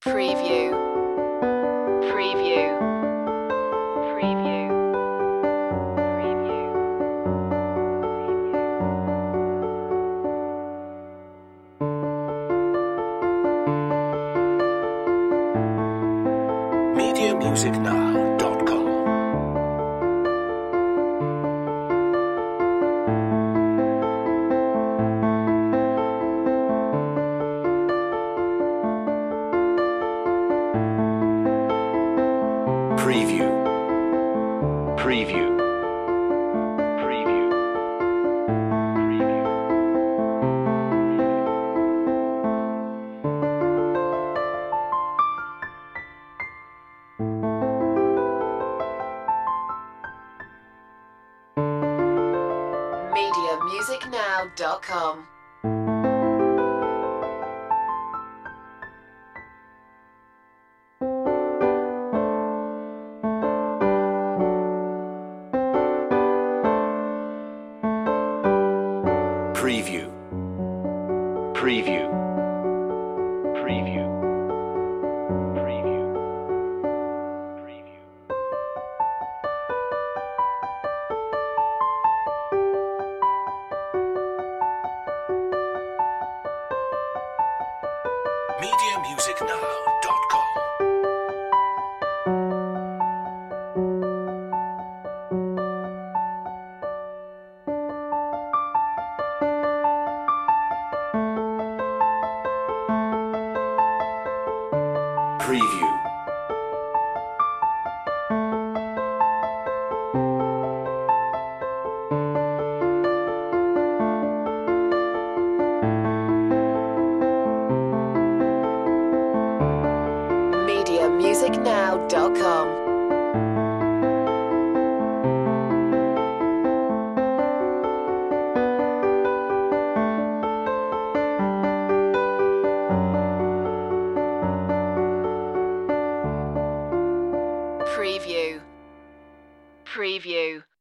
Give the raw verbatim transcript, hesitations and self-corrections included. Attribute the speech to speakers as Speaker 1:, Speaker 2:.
Speaker 1: Preview. Preview. Preview. Preview.
Speaker 2: media music now dot com Preview. Preview. Preview. Preview.
Speaker 1: media music now dot com.
Speaker 2: Preview. Preview. Preview. Preview. Preview. media music now dot com Preview.
Speaker 1: media music now dot com. Preview. Preview.